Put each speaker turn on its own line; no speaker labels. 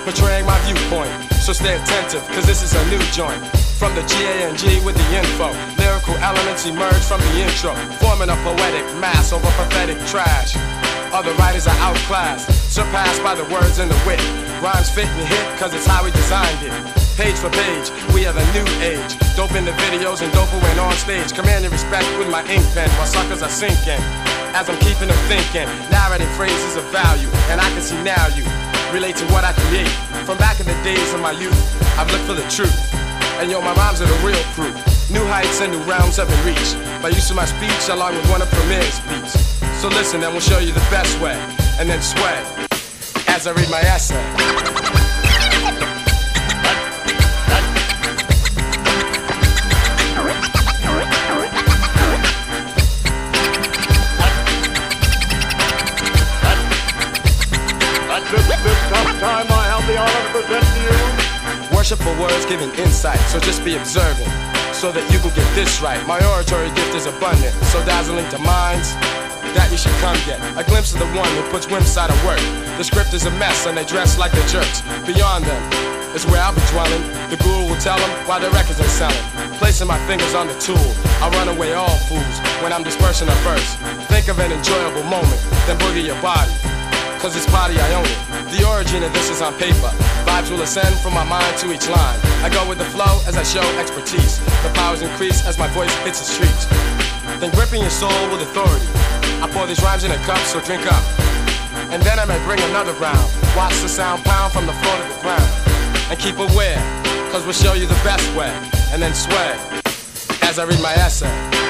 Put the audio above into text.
portraying my viewpoint. So stay attentive, cause this is a new joint. From the G-A-N-G with the info, lyrical elements emerge from the intro, forming a poetic mass over pathetic trash. Other writers are outclassed, surpassed by the words and the wit. Rhymes fit and hit, cause it's how we designed it. Page for page, we are the new age. Dope in the videos and doper when on stage. Commanding respect with my ink pen while suckers are sinking. As I'm keeping them thinking, narrative phrases of value, and I can see now you relate to what I create. From back in the days of my youth, I've looked for the truth. And yo, my rhymes are the real proof. New heights and new realms have been reached by use of my speech along with one of Premier's beats. So listen and we'll show you the best way, and then sway as I read my essay.
This time I have the honor to present to you
worshipful words giving insight, so just be observant so that you can get this right. My oratory gift is abundant, so dazzling to minds that you should come get a glimpse of the one who puts whims out of work. The script is a mess and they dress like the jerks. Beyond them is where I'll be dwelling. The guru will tell them why the records ain't selling. Placing my fingers on the tool, I run away all fools when I'm dispersing a verse. Think of an enjoyable moment, then boogie your body, cause it's body I own it. The origin of this is on paper. Vibes will ascend from my mind to each line. I go with the flow as I show expertise. The powers increase as my voice hits the streets. Then gripping your soul with authority, I pour these rhymes in a cup, so drink up. And then I may bring another round. Watch the sound pound from the floor to the ground. And keep aware, cause we'll show you the best way. And then sway as I read my essay.